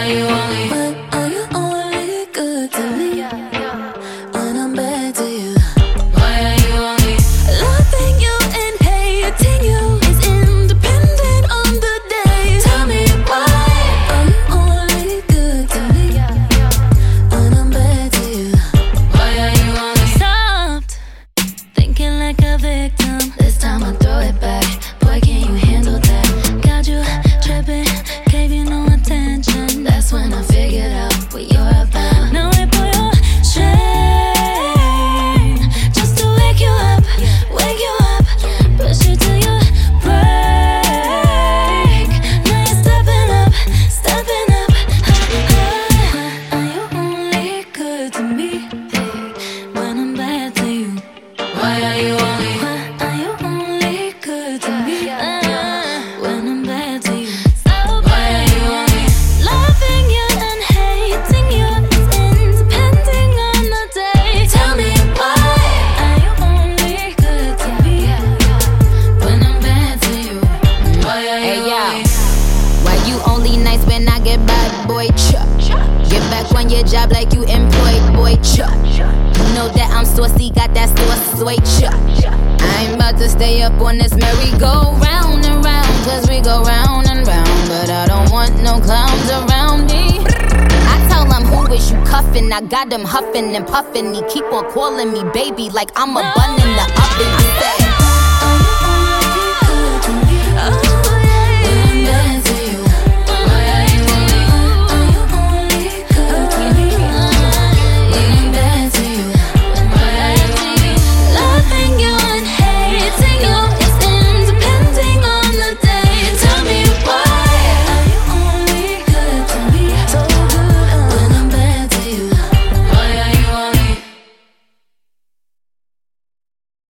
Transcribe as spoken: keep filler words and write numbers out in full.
you only? Why are you only good to me when I'm bad to you? Why are you only Loving you and hating you is independent on the day. Tell me why Are you only good to me when I'm bad to you? Why are you only Stopped thinking like a victim. This time I throw it back. Boy, can you handle that? Got you tripping, gave you no attention. That's when I figured out what you're about. Now I pull your string just to wake you up, wake you up, push you to your break. Now you're stepping up, stepping up. Why are you only good to me when I'm bad to you? Why are you only Why are you only good to me when I'm bad to you? So Why are you only loving you and hating you is independent on the day. Tell me why Are you only good to me when I'm bad to you? Why are Hey you yo, only why you only nice when I get bad, boy? Chuck. Get back on your job like you employed, boy. Chuck. You know that I'm saucy, got that sauce, soy chuck. I ain't about to stay up on this merry-go round and round, cause we go round and round. But I don't want no clowns around me. I tell him who is you cuffin', I got him huffin' and puffin'. He keep on calling me baby like I'm a bun in the oven. I said,